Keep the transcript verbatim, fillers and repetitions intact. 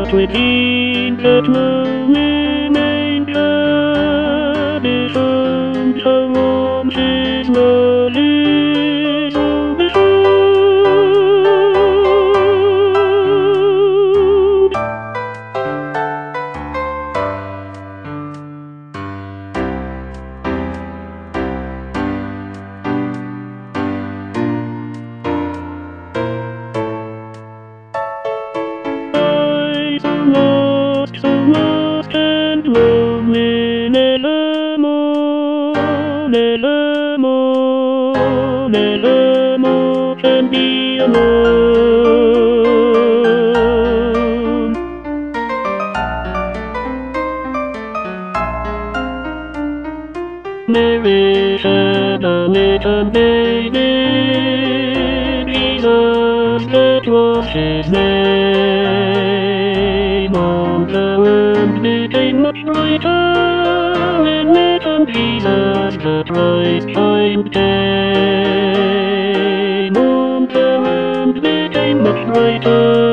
within that moment and God is on the warmth is knowledge of the sound. Lost, so lost and lonely, nevermore, nevermore, nevermore can be alone. Mary said a little baby, Jesus, that was his name. On the world became much brighter when little Jesus the bright child came. On the world became much brighter